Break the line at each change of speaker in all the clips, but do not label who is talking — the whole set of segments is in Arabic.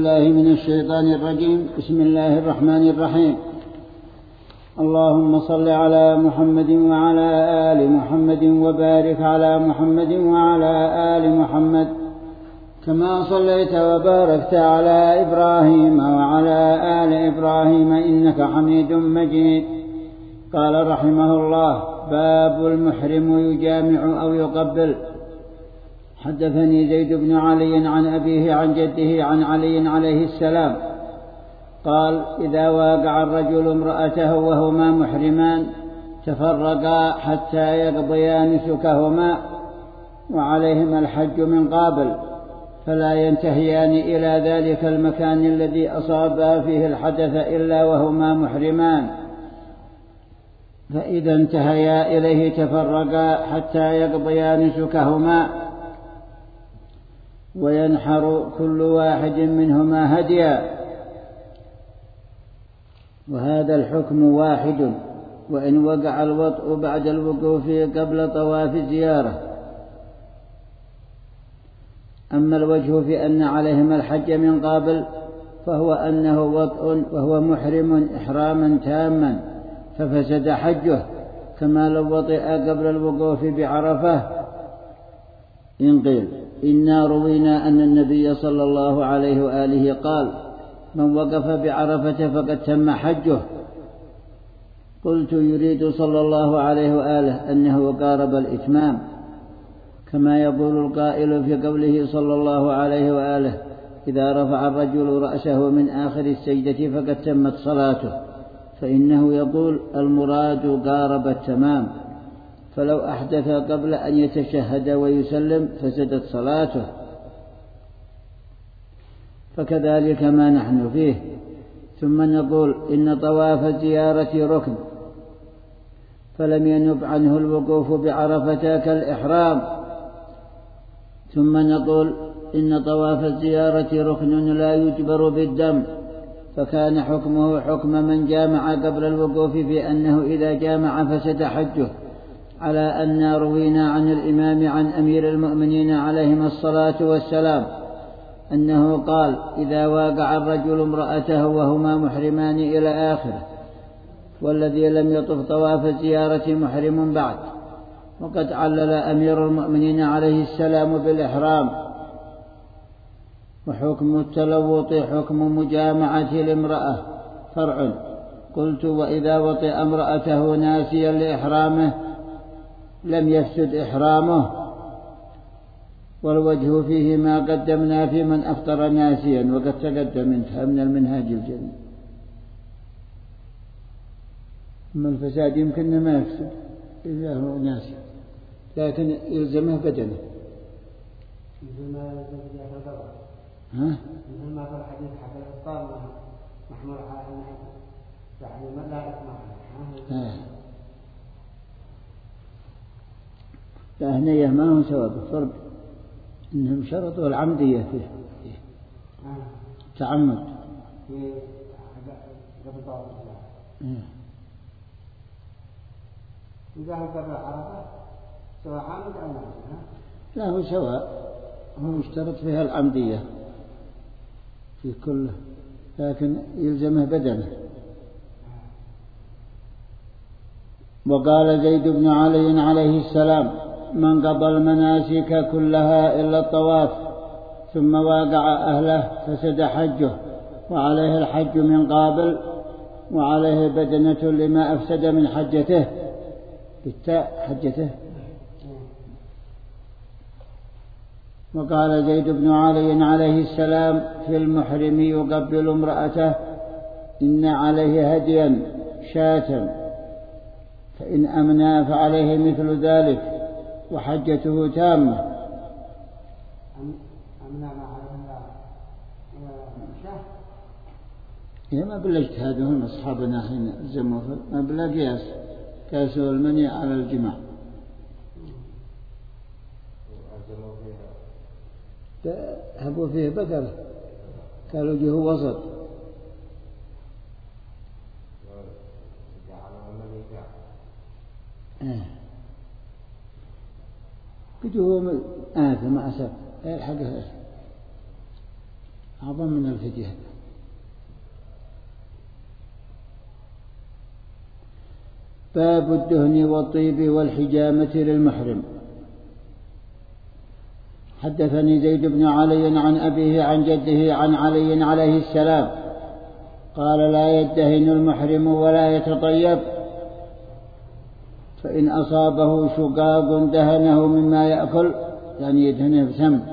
بالله من الشيطان الرجيم. بسم الله الرحمن الرحيم. اللهم صل على محمد وعلى آل محمد وبارك على محمد وعلى آل محمد كما صليت وباركت على إبراهيم وعلى آل إبراهيم إنك حميد مجيد. قال رحمه الله: باب المحرم يجامع أو يقبل. حدثني زيد بن علي عن أبيه عن جده عن علي عليه السلام قال: إذا واقع الرجل امرأته وهما محرمان تفرقا حتى يقضيا نسكهما وعليهما الحج من قابل، فلا ينتهيان إلى ذلك المكان الذي أصابا فيه الحدث إلا وهما محرمان، فإذا انتهيا إليه تفرقا حتى يقضيا نسكهما وينحر كل واحد منهما هديا. وهذا الحكم واحد وإن وقع الوطء بعد الوقوف قبل طواف الزيارة. أما الوجه في أن عليهما الحج من قابل فهو أنه وطء وهو محرم إحراما تاما ففسد حجه، كما لو وطئ قبل الوقوف بعرفة. إن قيل: إنا روينا أن النبي صلى الله عليه وآله قال: من وقف بعرفة فقد تم حجه. قلت: يريد صلى الله عليه وآله أنه قارب الإتمام، كما يقول القائل في قوله صلى الله عليه وآله: إذا رفع الرجل رأسه من آخر السجدة فقد تمت صلاته، فإنه يقول المراد قارب التمام، فلو أحدث قبل أن يتشهد ويسلم فسدت صلاته. فكذلك ما نحن فيه. ثم نقول إن طواف الزيارة ركن، فلم ينب عنه الوقوف بعرفة كالإحرام. ثم نقول إن طواف الزيارة ركن لا يجبر بالدم، فكان حكمه حكم من جامع قبل الوقوف في أنه إذا جامع فسد حجه، على أن روينا عن الإمام عن أمير المؤمنين عليهم الصلاة والسلام أنه قال: إذا واقع الرجل امرأته وهما محرمان إلى آخره، والذي لم يطف طواف الزيارة محرم بعد. وقد علل أمير المؤمنين عليه السلام بالإحرام. وحكم التلوط حكم مجامعة الامرأة فرع. قلت: وإذا وطئ امرأته ناسيا لإحرامه لم يفسد إحرامه. والوجه فيه ما قدمنا في من أفطر ناسيا، وقد تقدم انتهى من المنهاج الجليل. أما الفساد يمكن ما يفسد إذا هو ناسي، لكن يلزمه بدنه. ها؟
ما في الحديث حتى الإفطار محمول على يعني ما لا إثم.
فهنيه ما هو سبب الفرق، إنهم شرطوا العمدية فيه تعمد.
إذا هو قبل عرفة سواء عمد أو ناسي.
لا، هو سواء، هو يشترط فيها العمدية في كله، لكن يلزمه بدنه. وقال زيد بن علي عليه السلام: من قضى المناسك كلها إلا الطواف ثم واقع أهله فسد حجه، وعليه الحج من قابل، وعليه بدنة لما أفسد من حجته. بالتاء حجته. وقال زيد بن علي عليه السلام في المحرم يقبل امرأته: إن عليه هديا شاة، فإن أمنى فعليه مثل ذلك وحجته تامة.
أمنى
هي ما بلا اجتهادهم أصحابنا حين الزموا، ما بلا قياس، قاسوا المني على الجماع. هبوا فيه بقرة، قالوا جه وسط. قد هو آثم أسف يلحقه. أعظم من الفدية. باب الدهن والطيب والحجامة للمحرم. حدثني زيد بن علي عن أبيه عن جده عن علي عليه السلام قال لا يدهن المحرم ولا يتطيب، فإن أصابه شقاق دهنه مما يأكل، يعني يدهنه بسمن.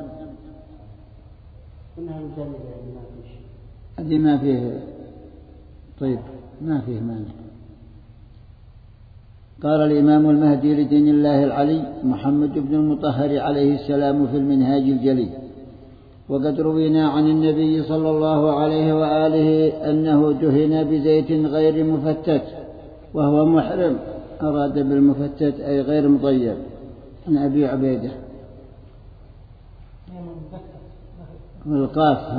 هذه ما فيه طيب، ما فيه مانع. قال الإمام المهدي لدين الله العلي محمد بن المطهر عليه السلام في المنهاج الجلي: وقد روينا عن النبي صلى الله عليه وآله أنه دهن بزيت غير مفتت وهو محرم. أراد بالمفتت أي غير مطيب. عن أبي عبيدة والقاف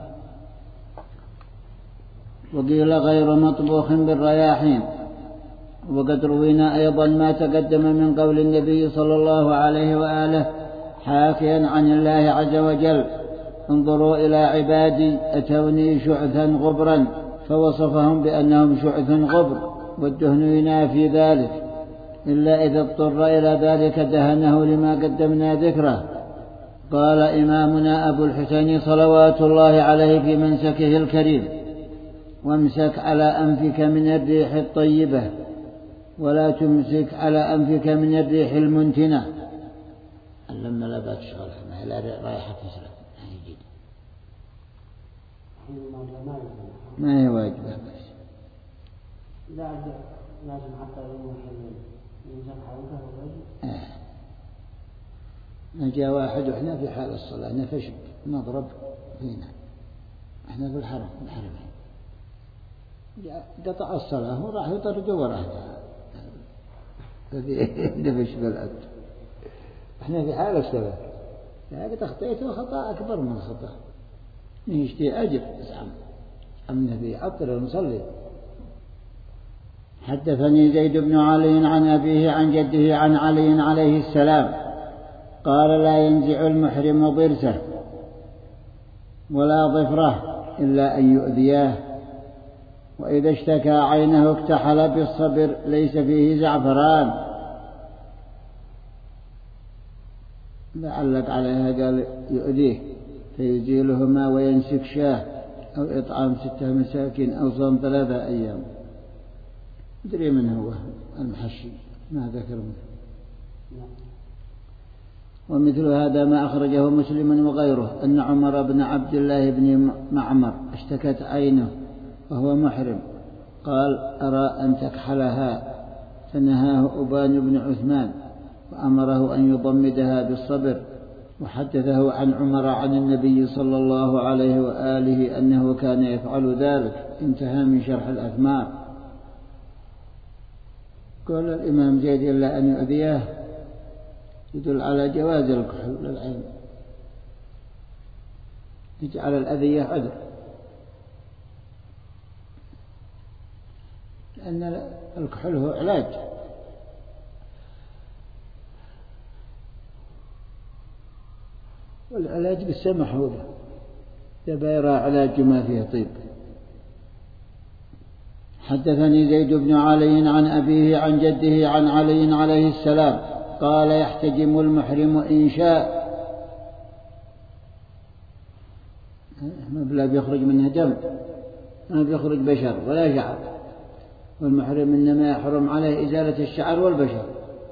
وقيل غير مطبوخ بالرياحين. وقد روينا أيضا ما تقدم من قول النبي صلى الله عليه وآله حاكيا عن الله عز وجل: انظروا إلى عبادي أتوني شعثا غبرا، فوصفهم بأنهم شعث غبر، والدهن ينافي ذلك، إلا إذا اضطر إلى ذلك دهنه لما قدمنا ذكره. قال إمامنا أبو الحسين صلوات الله عليه في منسكه الكريم: وامسك على أنفك من الريح الطيبة ولا تمسك على أنفك من الريح المنتنة. علمنا لا بات شغلها ما هي لا رايحة تسرق ما هي واجبة بس
لازم حتى يمسك حالته.
جاء واحد وإحنا في حال الصلاة نفش نضرب فينا، إحنا في الحرمين، قطع الصلاة وراح يطرد وراه نفش بالأرض. إحنا في حال الصلاة لكن أخطيته خطأ أكبر من خطأ، نشتي أجر النبي عطر ونصلي. حدثني زيد بن علي عن أبيه عن جده عن علي عليه السلام قال لا ينزع المحرم ضرسه ولا ظفره إلا أن يؤذياه، وإذا اشتكى عينه اكتحل بالصبر ليس فيه زعفران. لعلق عليها قال يؤذيه فيزيلهما وينسك شاه أو إطعام 6 مساكين أو صوم 3 أيام. أدري من هو المحشي ما ذكر منه. ومثل هذا ما أخرجه مسلم وغيره أن عمر بن عبد الله بن معمر اشتكت عينه وهو محرم، قال أرى أن تكحلها، فنهاه أبان بن عثمان وأمره أن يضمدها بالصبر. وحدثه عن عمر عن النبي صلى الله عليه وآله أنه كان يفعل ذلك. انتهى من شرح الأثمار. قال الإمام زيد إلا أن يؤذيه يدل على جواز الكحل للعين، يجعل الأذية عذر، لأن الكحل هو علاج. والعلاج بالسمح هو إذا يرى علاج ما فيه طيب. حدثني زيد بن علي عن أبيه عن جده عن علي عليه السلام قال يحتجم المحرم إن شاء، ما بلا بيخرج منها دم، ما بيخرج بشر ولا شعر، والمحرم إنما يحرم عليه إزالة الشعر والبشر.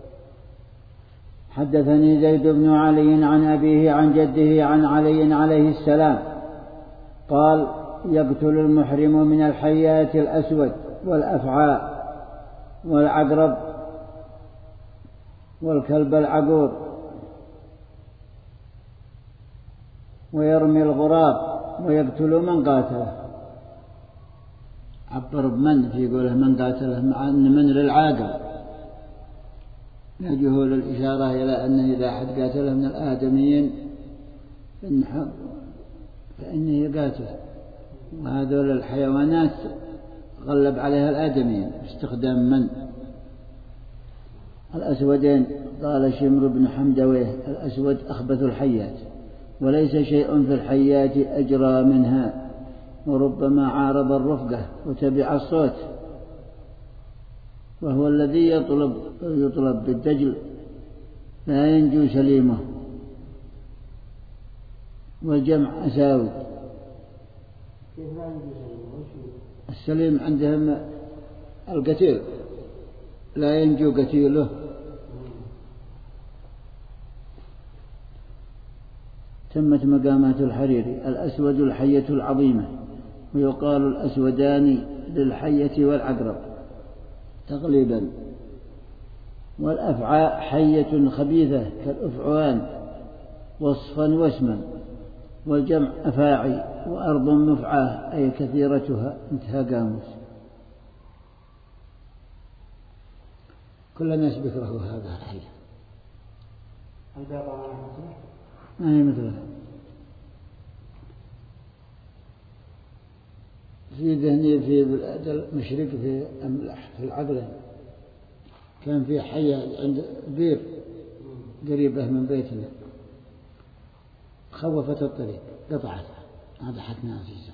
حدثني زيد بن علي عن أبيه عن جده عن علي عليه السلام قال يقتل المحرم من الحيات الأسود والأفعى والعقرب والكلب العقور ويرمي الغراب ويقتل من قاتله. عبر بمن في قوله من قاتله، مع أن من للعاقل نجه للإشارة إلى أنه إذا أحد قاتله من الآدميين فإنه قاتل، وهذول الحيوانات غلب عليها الآدميين باستخدام من. الأسودين قال شمر بن حمدويه الأسود أخبث الحيات، وليس شيء في الحيات أجرى منها، وربما عارض الرفقة وتبع الصوت، وهو الذي يطلب بالدجل لا ينجو سليمه. والجمع أساوي. السليم عندهم القتيل لا ينجو قتيله. تمت مقامات الحريري. الأسود الحية العظيمة، ويقال الأسودان للحية والعقرب تقليبا. والأفعى حية خبيثة كالأفعوان وصفا واسما. والجمع أفاعي. وأرض مفعاه أي كثيرتها. انتهى قاموس. كل الناس بيكرهوا هذا الحية. ما هي مثلها. في ذهني في المشرق في العقلة كان في حية عند بير قريبة من بيتنا، خوفت الطريق قطعتها، أضحتنا عزيزة،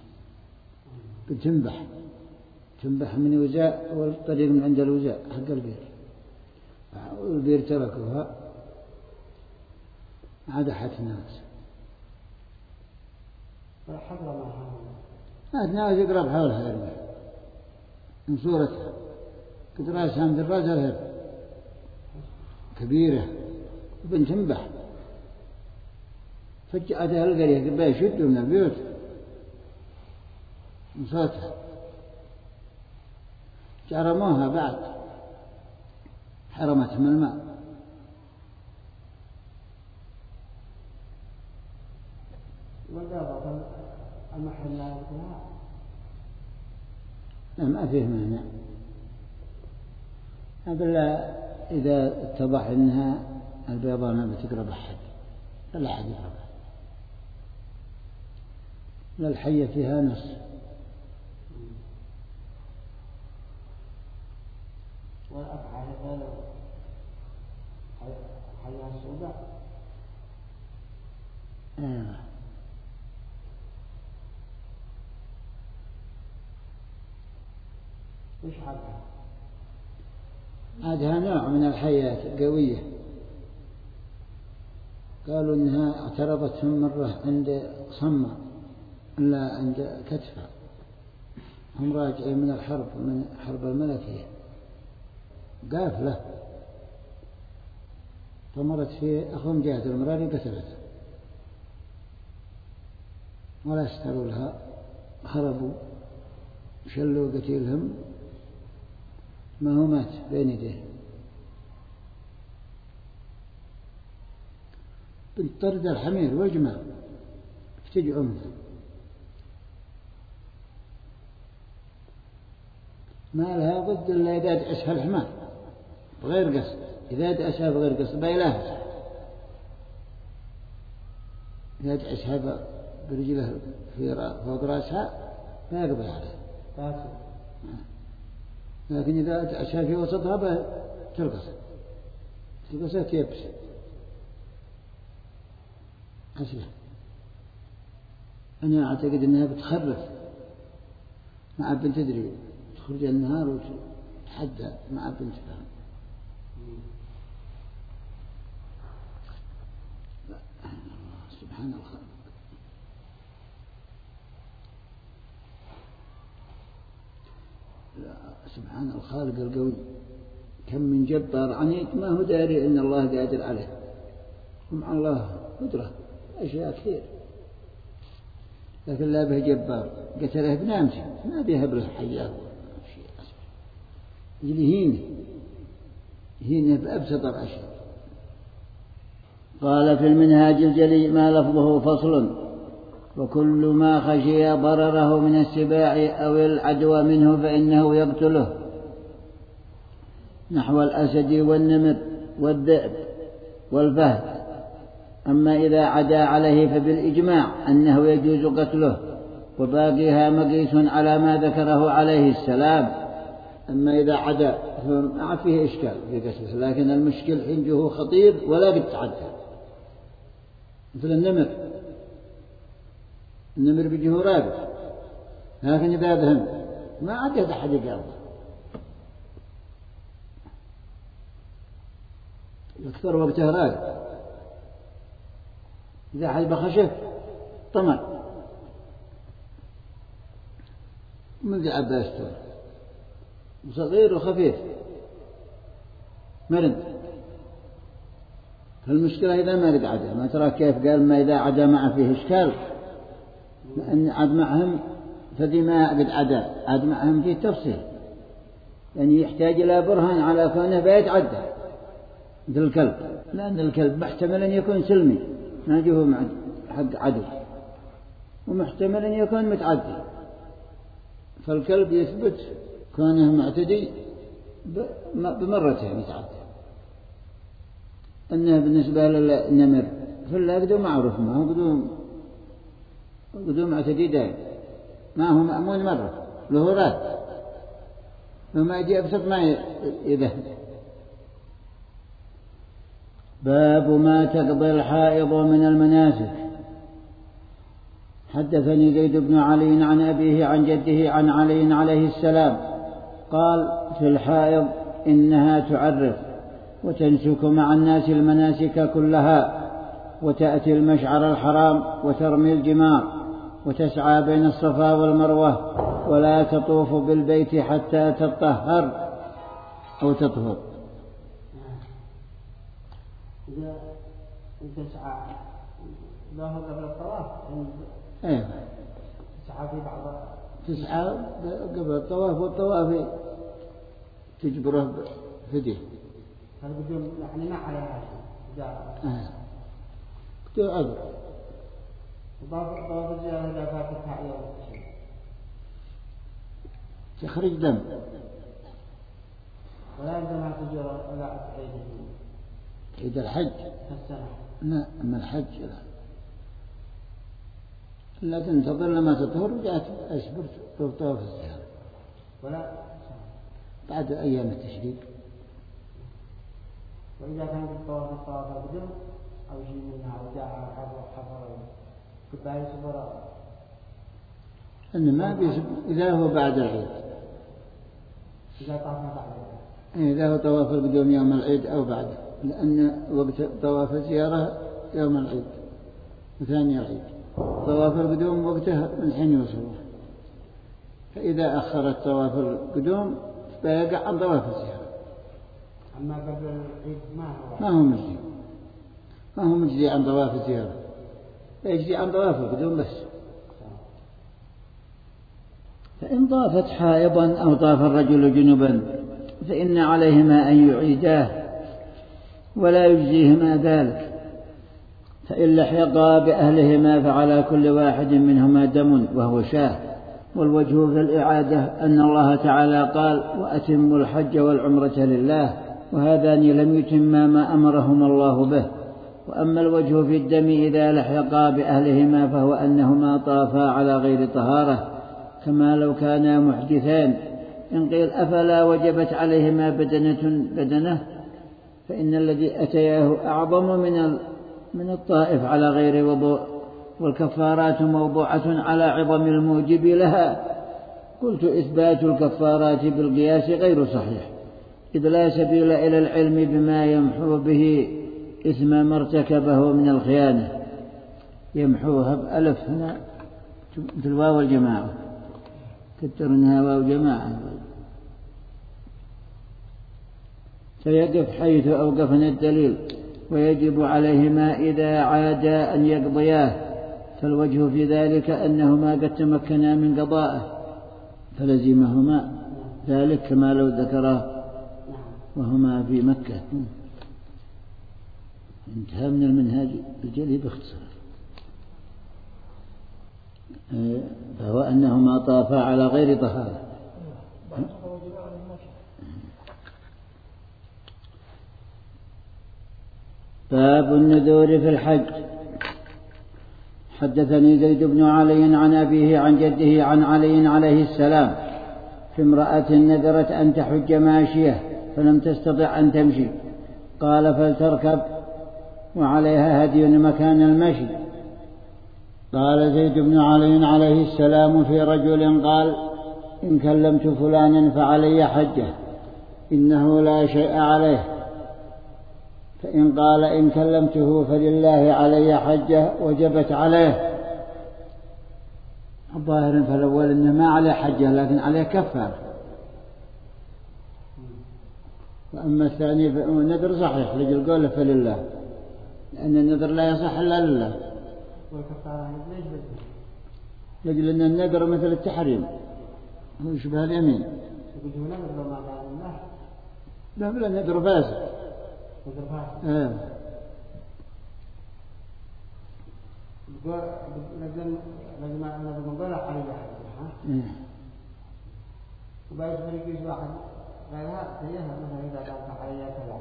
تنبح من وزاء والطريق من عند الوزاء حق البير، والبير تركوها عدحت ناس. ناس يقرب حولها يرمي من صورتها قد راسها مثل راس الهر كبيرة وبنت تنبح. فجأتها القرية قبل يشدوا من البيوت من صوتها، جرموها بعد حرمتهم الماء. لا ما فيه مانع، أبلا إذا اتضح أنها البيضاء ما بتقرب أحد لا أحد يقربها. لا الحية فيها نص.
والأفعال قالوا حياة السوداء. وش عادها؟
عادها نوع من الحياة قوية. قالوا إنها اعترضتهم مرة عند صمة لا عند كتفة، هم راجعين من الحرب من حرب الملكية قافلة، فمرت في أخوهم جهة المراري قتلته ولا استروا لها، هربوا شلوا قتيلهم ما هو مات بين يديه. بنت طرد الحمير والجمال افتجعوا منها، ما لها ضد إلا إذا دعسها الحمار بغير قصد، إذا دعسها بغير قصد بيلاها، إذا دعسها برجله في فوق رأسها ما يقضي عليها، لكن إذا دعسها في وسطها تلقصها تيبس أسلم. أنا أعتقد أنها بتخرف مع بنت تدري تخرج النهار وتحدى مع بنتها. سبحان الخالق. سبحان الخالق القوي. كم من جبار عنيد ما هو داري أن الله قادر عليه، ومع الله قدرة أشياء كثير، لكن لا به جبار قتله بنامته ما بيهب له حياه يجي هينه بأبسط الأشياء. قال في المنهاج الجلي ما لفظه فصل: وكل ما خشي ضرره من السباع أو العدوى منه فإنه يقتله، نحو الأسد والنمر والذئب والفهد. أما إذا عدا عليه فبالإجماع أنه يجوز قتله، وباقيها مقيس على ما ذكره عليه السلام. أما إذا عدا فما فيه إشكال في قتله، لكن المشكل حينه خطير ولا قد تعدى، مثل النمر النمر بيجيه راقد، لكن إذا ذهب ما عاد أحد يقرب، أكثر وقته راقد. إذا حد بخشف طمع من ذي عباس صغير وخفيف مرد. فالمشكلة إذا ما رد عدا، ما ترى كيف قال ما إذا عدا معه فيه إشكال، لأن عد معهم فذي ما قد عد معهم فيه تفصيل، يعني يحتاج إلى برهان على كونه بيتعدى مثل الكلب، لأن الكلب محتمل أن يكون سلمي ما جهه مع حق عدو، ومحتمل أن يكون متعدي. فالكلب يثبت كونه معتدي بمرتين يتعدى. أنه بالنسبة للنمر فلا قدوم معروف، ما هو قدوم معتدي دائم، ما هو مأمون مرة له راد، وما يجي أبسط ما يذهب. باب ما تقضي الحائض من المناسك. حدثني زيد بن علي عن أبيه عن جده عن علي عليه السلام قال في الحائض إنها تعرف وتنسك مع الناس المناسك كلها، وتأتي المشعر الحرام وترمي الجمار، وتسعى بين الصفا والمروة، ولا تطوف بالبيت حتى تطهر أو تطهر.
إذا تسعى له قبل الطواف،
أيوة
تسعى في بعض،
تسعى قبل الطواف، والطواف تجبره فديه.
فالقدوم يعني ما عليها شيء.
بدون عذر.
طواف الزيارة إذا فاتتها يوم شيء
تخرج دم،
ولا يلزم أن تزور إلا
عيد الحج
السنة.
لا، أما الحج لا تنتظر لما تطهر وجاءت أشبر طواف الزيارة
ولا
بعد أيام التشريق.
وإذا كان الطواف القدوم أو شيء منها وجاء حفر كباية صبراء،
أن ما إذا هو بعد العيد،
إذا طافنا بعد
إذا هو طواف القدوم يوم العيد أو بعده، لأن وقت طواف الزيارة يوم العيد وثاني العيد، طواف القدوم وقته من حين يوصله. فإذا أخرت طواف القدوم فيقع عن طواف الزيارة.
أما قبل العيد
ما هو مجزي عن طواف الزيارة، يجزي عن طواف القدوم بس. فإن طافت حائضا أو طاف الرجل جنبا فإن عليهما أن يعيداه ولا يجزيهما ذلك. فإن لحقا بأهلهما فعلى كل واحد منهما دم وهو شاه. والوجه في الإعادة أن الله تعالى قال وأتموا الحج والعمرة لله، وهذان لم يتما ما أمرهما الله به. وأما الوجه في الدم إذا لحقا بأهلهما فهو أنهما طافا على غير طهارة كما لو كانا محدثان. إن قيل أفلا وجبت عليهما بدنة فإن الذي أتياه أعظم من الطائف على غير وضوء، والكفارات موضوعة على عظم الموجب لها. قلت إثبات الكفارات بالقياس غير صحيح، إذ لا سبيل إلى العلم بما يمحو به إثم ما ارتكبه من الخيانة. يمحوها بألف هنا مثل واو الجماعة، كتر منها واو جماعة. فيقف حيث أوقفنا الدليل، ويجب عليهما إذا عادا أن يقضياه. فالوجه في ذلك أنهما قد تمكنا من قضائه فلزمهما ذلك كما لو ذكره وهما في مكة. انتهى من المنهاج الجلي باختصار. فهو أنهما طافا على غير طهارة. باب النذور في الحج. حدثني زيد بن علي عن أبيه عن جده عن علي عليه السلام في امرأة نذرت أن تحج ماشية فلم تستطع أن تمشي، قال فلتركب وعليها هدي مكان المشي، قال زيد بن علي عليه السلام في رجل قال: إن كلمت فلانا فعلي حجة إنه لا شيء عليه. فإن قال: إن كلمته فلله علي حجة وجبت عليه. الظاهر فالأول إنه ما عليه حجة لكن عليه كفارة. وأما الثاني فالنذر صحيح لجل قوله فلله، لأن النذر لا يصح إلا لله.
والكفارة ليش بدل؟
لجل أن النذر مثل التحريم هو يشبه اليمين.
يقول نذر لو ما قال الله.
لا بلا النذر فاسد.
نذر فاسد. لازم نقول عليه حاجة. وبعد فريق واحد غيرها تريها مثلا إذا كانت عليها كذا.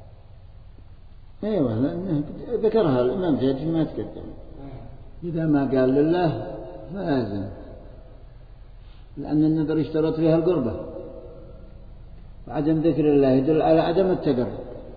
أيوة لأنه ذكرها الإمام زيد ما تقدم. إذا ما قال لله فلازم، لأن النذر يشترط فيها القربة، وعدم ذكر الله يدل على عدم التقرب.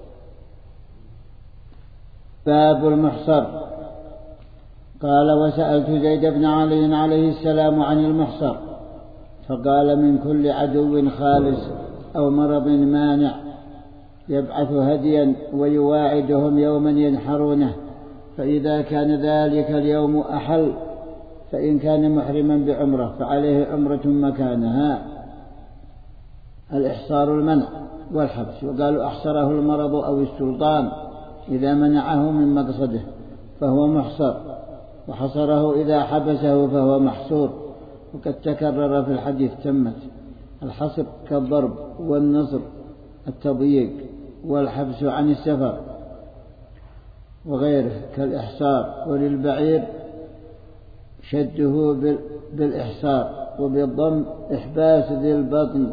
باب المحصر. قال: وسألت زيد بن علي عليه السلام عن المحصر، فقال: من كل عدو خالص أو مرض مانع يبعث هديا ويواعدهم يوما ينحرونه، فإذا كان ذلك اليوم أحل، فإن كان محرما بعمرة فعليه عمرة مكانها. الإحصار المنع والحبس، وقالوا: أحصره المرض أو السلطان إذا منعه من مقصده فهو محصر، وحصره إذا حبسه فهو محصور. وقد تكرر في الحديث تمت. الحصر كالضرب، والنصر التضييق، والحبس عن السفر وغيره كالإحصار. وللبعير شده بالإحصار، وبالضم إحباس ذي البطن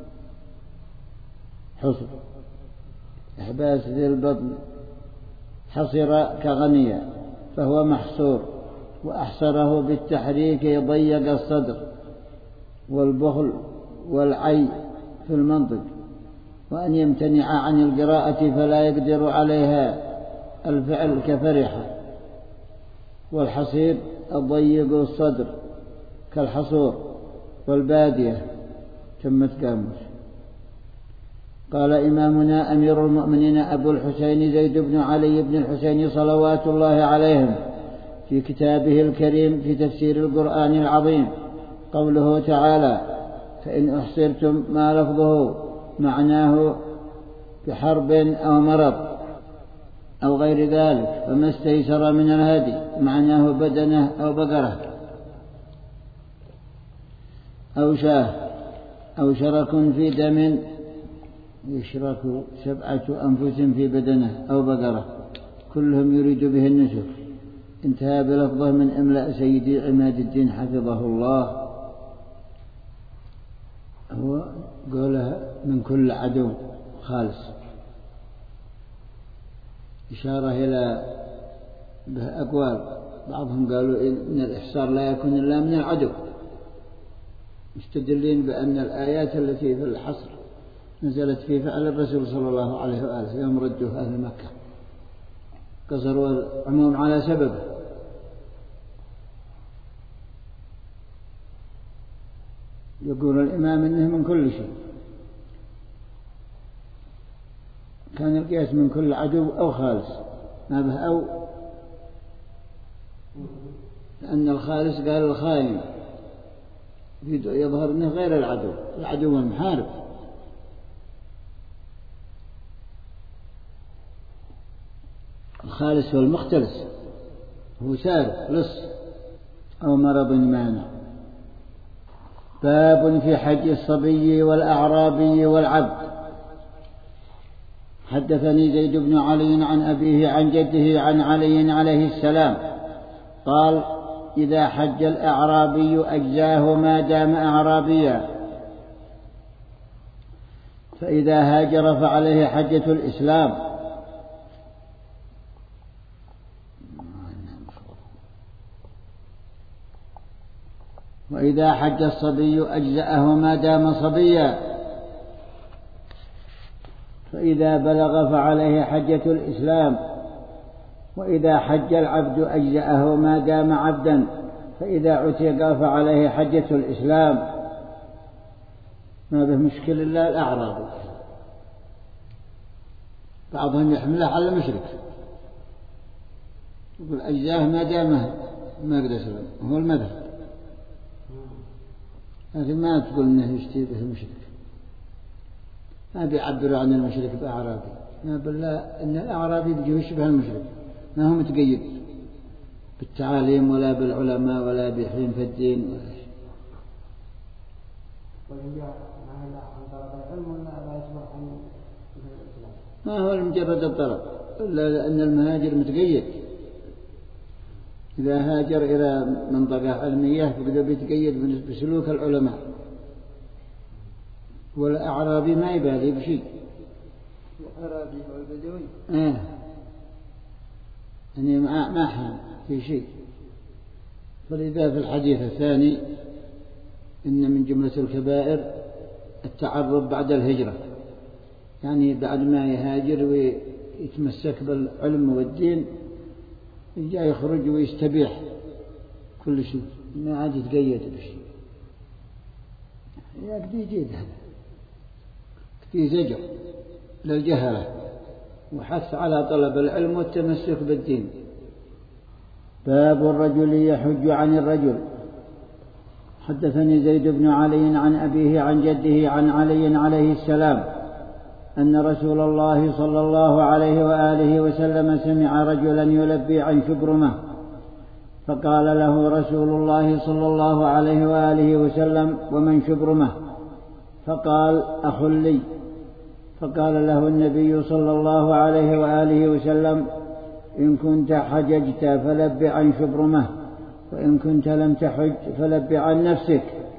حصر، إحباس ذي البطن. حصر كغنية فهو محصور، وأحصره بالتحريك يضيق الصدر، والبخل والعي في المنطق، وأن يمتنع عن القراءة فلا يقدر عليها الفعل كفرحة. والحصير الضيق الصدر كالحصور. والبادية تمت قاموس. قال إمامنا أمير المؤمنين أبو الحسين زيد بن علي بن الحسين صلوات الله عليهم في كتابه الكريم في تفسير القرآن العظيم قوله تعالى: فإن أحصرتم، ما لفظه معناه بحرب أو مرض أو غير ذلك، فما استيسر من الهدي معناه بدنه أو بقرة أو شاه أو شرك في دم، يشرك 7 أنفس في بدنه أو بقرة كلهم يريد به النسك. انتهى بلفظه من إملاء سيدي عماد الدين حفظه الله. هو قولها من كل عدو خالص، إشارة إلى أقوال بعضهم قالوا إن الإحصار لا يكون إلا من العدو، مستدلين بأن الآيات التي في الحصر نزلت في فعل الرسول صلى الله عليه وآله يوم ردوه أهل مكة، قصروا العموم على سببه. يقول الإمام إنه من كل شيء، كان القياس من كل عدو أو خالص، ما به أو، لأن الخالص قال الخائن يظهر أنه غير العدو، العدو المحارب. الخالص هو المختلس، هو سارق لص أو مرض مانع. باب في حج الصبي والأعرابي والعبد. حدثني زيد بن علي عن أبيه عن جده عن علي عليه السلام قال: إذا حج الأعرابي أجزاه ما دام أعرابيا، فإذا هاجر فعليه حجة الإسلام. وإذا حج الصبي أجزأه ما دام صبيا، فإذا بلغ فعليه حجة الإسلام. وإذا حج العبد أجزأه ما دام عبدا، فإذا عتق فعليه حجة الإسلام. ما به مشكلة إلا الأعراب، بعضهم يحمله على المشرك، يقول أجزاه ما دام ما قد أسلم، هو المذهب، لكن ما تقول إنه يشتري به المشرك، ما بيعبروا عن المشرك بأعرابي، ما بالله إن الأعرابي بيجي يشبه المشرك، ما هو متقيد بالتعاليم ولا بالعلماء ولا بحين في الدين ولا شيء. ما هو مجرد الطلب، إلا أن المهاجر متقيد، إذا هاجر إلى منطقة علمية فقد بيتقيد بسلوك العلماء، والأعرابي ما يبالي بشيء.
الأعرابي والبدوي
يعني ما حام في شيء. فلذا في الحديث الثاني إن من جملة الكبائر التعرب بعد الهجرة، يعني بعد ما يهاجر ويتمسك بالعلم والدين جاء يخرج ويستبيح كل شيء، ما عاد يتقيد بشيء. يقضي جيد هذا، في زجر للجهلة وحث على طلب العلم والتمسك بالدين. باب الرجل يحج عن الرجل. حدثني زيد بن علي عن أبيه عن جده عن علي عليه السلام أن رسول الله صلى الله عليه وآله وسلم سمع رجلا يلبي عن شبرمة، فقال له رسول الله صلى الله عليه وآله وسلم: ومن شبرمة؟ فقال: أخ لي. فقال له النبي صلى الله عليه وآله وسلم: إن كنت حججت فلب عن شبرمة، وإن كنت لم تحج فلب عن نفسك.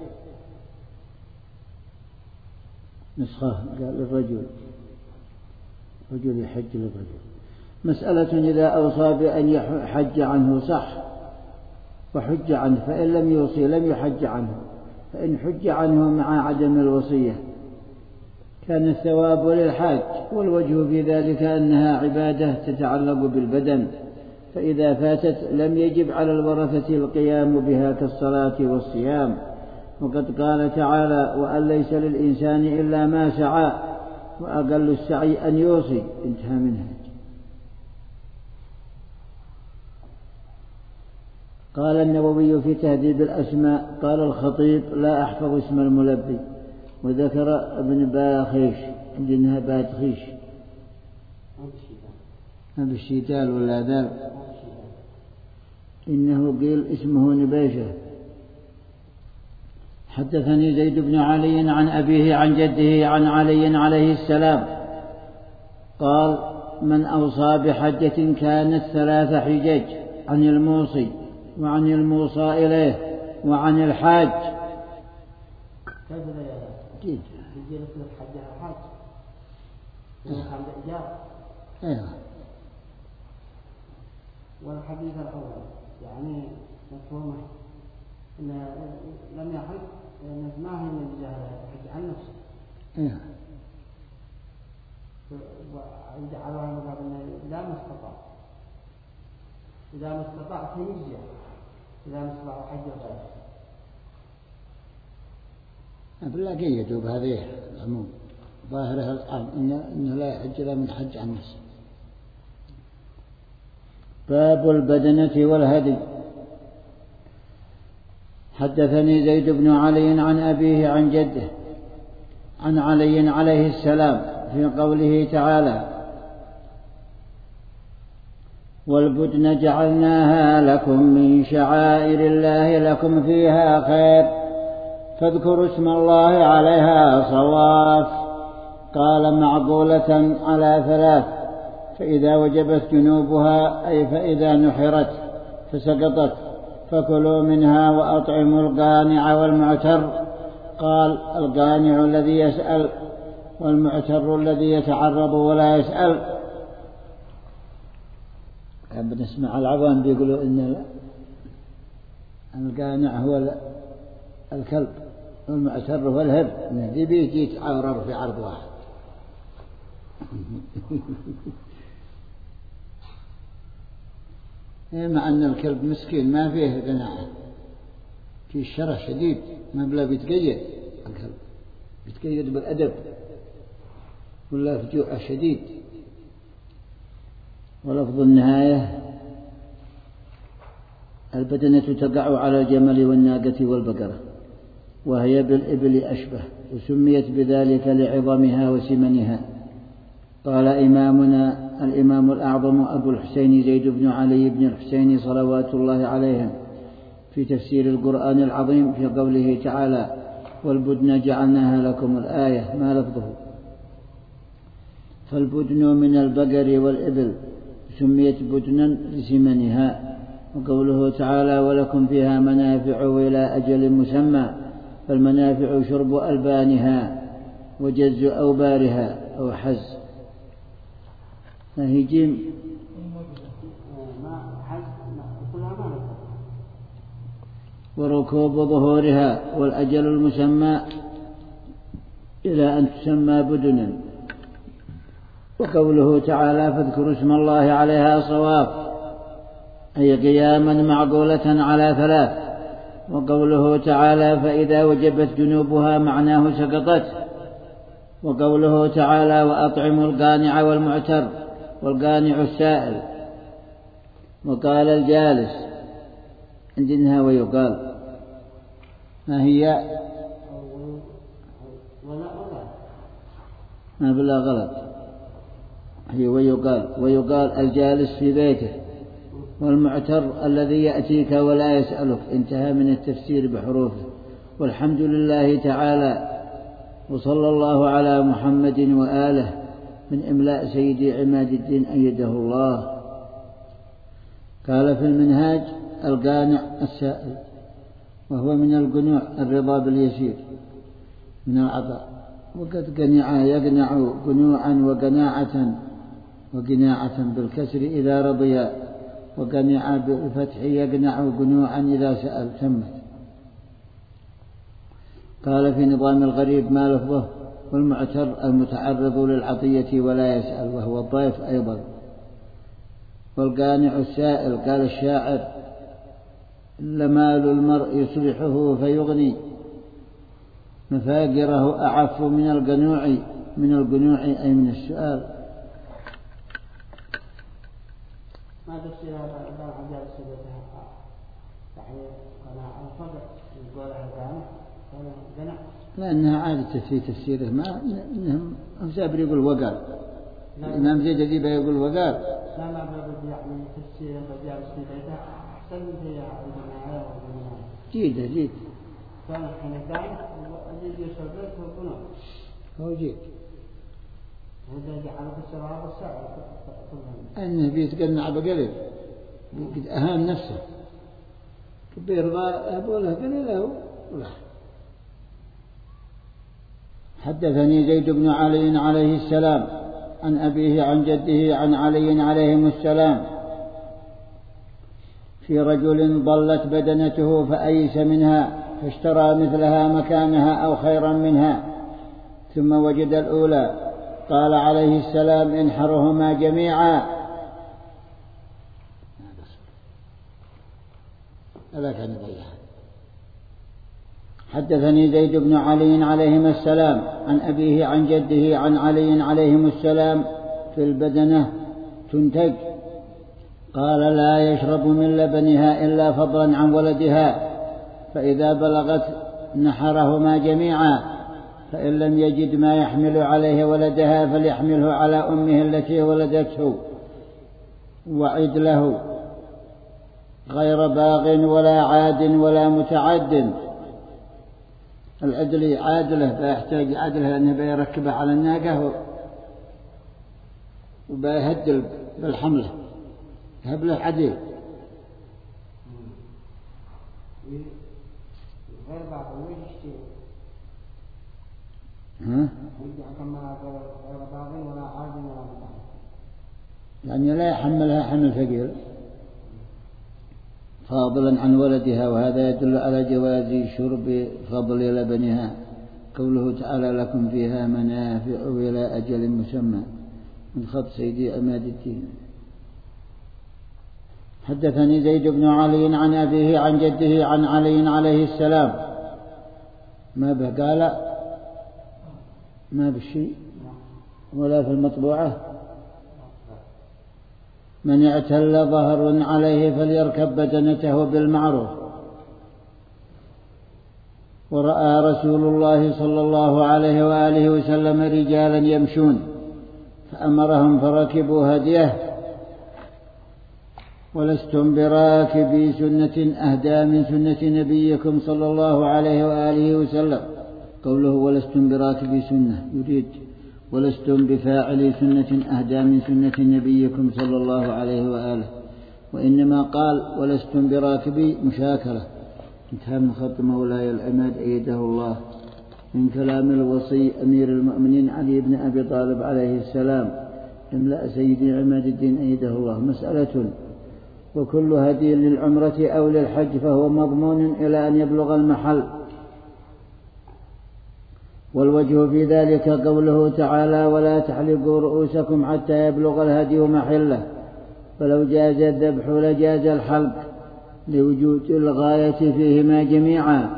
نسخة قال للرجل، رجل يحج للرجل. مسألة: إذا أوصى بأن يحج عنه صح وحج عنه، فإن لم يوصي لم يحج عنه، فإن حج عنه مع عدم الوصية كان الثواب للحاج، والوجه في ذلك أنها عبادة تتعلق بالبدن، فإذا فاتت لم يجب على الورثة القيام بها كالصلاة والصيام. وقد قال تعالى: وأن ليس للإنسان إلا ما سعى، وأقل السعي أن يوصي. انتهى منها. قال النووي في تهذيب الأسماء: قال الخطيب: لا أحفظ اسم الملبي. وذكر ابن باخيش عندنا بادخيش بالشيتال ولا ذال، إنه قيل اسمه نبيشة. حدثني زيد بن علي عن أبيه عن جده عن علي عليه السلام قال: من أوصى بحجة كانت 3 حجج، عن الموصي وعن الموصى إليه وعن الحاج.
يجي لك حج على الحاج عند إجارة. والحديث الأول يعني مفهومه إن لم يحج، ما هي من الجهل يحج عن نفسه. ويجعلها مذهب إذا ما استطاع، إذا ما استطاع فيجزي، إذا ما استطاع حج غيره.
أبلا قيدوا بهذه العموم، ظاهرها الآن إنه لا يحج إلا من حج عن نفسه. باب البدنة والهدي. حدثني زيد بن علي عن أبيه عن جده عن علي عليه السلام في قوله تعالى: والبدن جعلناها لكم من شعائر الله لكم فيها خير فاذكروا اسم الله عليها صواف. قال: معقولة على 3: فإذا وجبت جنوبها، أي فإذا نحرت فسقطت، فكلوا منها وأطعموا القانع والمعتر. قال: القانع الذي يسأل، والمعتر الذي يتعرض ولا يسأل. بنسمع العوام بيقولوا إن القانع هو الكلب والمعتر هو الهر، ذي بيجي يتعرض في عرض واحد. مع أن الكلب مسكين ما فيه قناعة، في الشرح شديد، ما بلا بيتقيد الكلب، بيتقيد بالأدب ولا في جوع شديد. ولفظ النهاية: البدنة تقع على الجمل والناقة والبقرة، وهي بالإبل أشبه، وسميت بذلك لعظمها وسمنها. قال إمامنا الإمام الأعظم أبو الحسين زيد بن علي بن الحسين صلوات الله عليهم في تفسير القرآن العظيم في قوله تعالى: والبدن جعلناها لكم، الآية ما لفظه. فالبدن من البقر والإبل سميت بدنا لسمنها. وقوله تعالى: ولكم فيها منافع وإلى أجل مسمى، فالمنافع شرب ألبانها وجز أوبارها أو حز. ما هي جيم وركوب ظهورها، والأجل المسمى إلى أن تسمى بدنا. وقوله تعالى: فاذكروا اسم الله عليها صواف، أي قياما معقولة على ثلاث. وقوله تعالى: فإذا وجبت جنوبها معناه سقطت. وقوله تعالى: وأطعموا القانع والمعتر، والقانع السائل. وقال الجالس عندنا ويقال، ما هي؟ ما بلا غلط، هي ويقال الجالس في بيته، والمعتر الذي يأتيك ولا يسألك. انتهى من التفسير بحروفه. والحمد لله تعالى، وصلى الله على محمد وآله، من إملاء سيدي عماد الدين أيده الله. قال في المنهاج: القانع السائل، وهو من القنوع الرضا باليسير من العطاء. وقد قنع يقنع قنوعا وقناعة بالكسر إذا رضي، وقنع بالفتح يقنع قنوعا إذا سأل تمت. قال في نظام الغريب ما لفظه: والمعتر المتعرض للعطية ولا يسأل، وهو الضيف أيضا. والقانع السائل، قال الشاعر: لمال المرء يصلحه فيغني، مفاقره أعف من القنوع أي من السؤال.
ما تفسير هذا العجاب سبتها يعني قناع الفقر يقولها قناع،
لأنها عادة في تفسيره، ما أمسابر يقول وقال، الإمام زيد الذي يقول وقال.
لا ما بدي يعني تفسير العجاب سبتها أحسن فيها الجماعة والجماعة.
جيد.
كان الحين قاعد وأجل يشربك والقنوع.
هو جيد.
هذا جعل بالسرعة والسعر كلهم.
أنه بيتقنع بقلب، قد أهان نفسه، بيرضى أبوله قليله ولا. حدثني زيد بن علي عليه السلام عن أبيه عن جده عن علي عليهم السلام في رجل ضلت بدنته فأيس منها، فاشترى مثلها مكانها أو خيرا منها، ثم وجد الأولى. قال عليه السلام: انحرهما جميعا. هذا كان يضيعها. حدثني زيد بن علي عليهما السلام عن أبيه عن جده عن علي عليهم السلام في البدنة تنتج. قال: لا يشرب من لبنها إلا فضلا عن ولدها، فإذا بلغت نحرهما جميعا، فإن لم يجد ما يحمل عليه ولدها فليحمله على أمه التي ولدته، وعد له غير باغ ولا عاد ولا متعد. العدل عادله، فيحتاج عادله لأنه بيركبه على الناقة وبيهدل بالحملة، يهب له عدل.
غير باغ ويشتري
يعني لا يحملها حمل ثقيل فاضلا عن ولدها. وهذا يدل على جواز شرب فضل لبنها، قوله تعالى: لكم فيها منافع إلى أجل مسمى، من خط سيدي عماد الدين. حدثني زيد بن علي عن أبيه عن جده عن علي عليه السلام ما بقال ما بالشيء ولا في المطبوعة من اعتل ظهر عليه فليركب بدنته بالمعروف. ورأى رسول الله صلى الله عليه وآله وسلم رجالا يمشون فأمرهم فركبوا هديه ولستم براكبي سنة أهدى من سنة نبيكم صلى الله عليه وآله وسلم. قوله ولستم براكبي سنة يريد ولستم بفاعل سنة أهدى من سنة نبيكم صلى الله عليه وآله، وإنما قال ولستم براكبي مشاكلة. انتهى من خط مولاي العماد أيده الله من كلام الوصي أمير المؤمنين علي بن أبي طالب عليه السلام املأ سيدي عماد الدين أيده الله. مسألة: وكل هدي للعمرة أو للحج فهو مضمون إلى أن يبلغ المحل. والوجه في ذلك قوله تعالى ولا تحلقوا رؤوسكم حتى يبلغ الهدي محله، فلو جاز الذبح لجاز الحلق لوجود الغاية فيهما جميعا.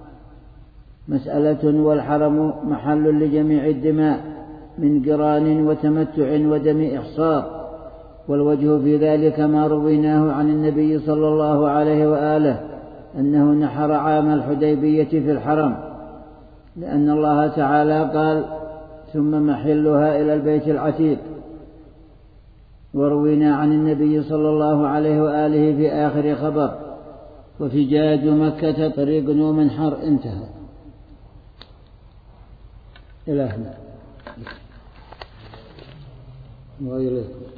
مسألة: والحرم محل لجميع الدماء من قران وتمتع ودم إحصار. والوجه في ذلك ما رويناه عن النبي صلى الله عليه وآله أنه نحر عام الحديبية في الحرم، لأن الله تعالى قال ثم محلها إلى البيت العتيق. وروينا عن النبي صلى الله عليه وآله في آخر خبر وفجاج مكة طريق ومنحر. انتهى إلى هنا وإليكم.